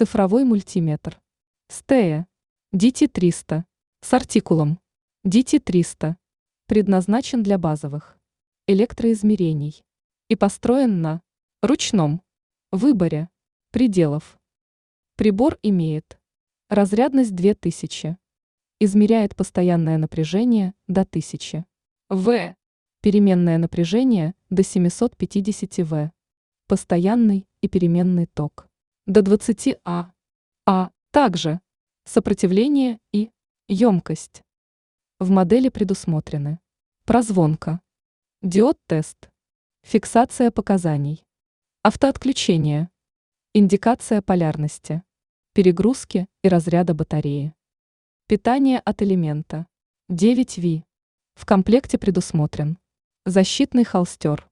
цифровой мультиметр. Стея DT300 с артикулом DT300 предназначен для базовых электроизмерений и построен на ручном выборе пределов. Прибор имеет разрядность 2000, измеряет постоянное напряжение до 1000 В, переменное напряжение до 750 В, постоянный и переменный ток до 20 А также сопротивление и емкость. В модели предусмотрены прозвонка, диод-тест, фиксация показаний, автоотключение, индикация полярности, перегрузки и разряда батареи. Питание от элемента 9 В. В комплекте предусмотрен защитный холстер,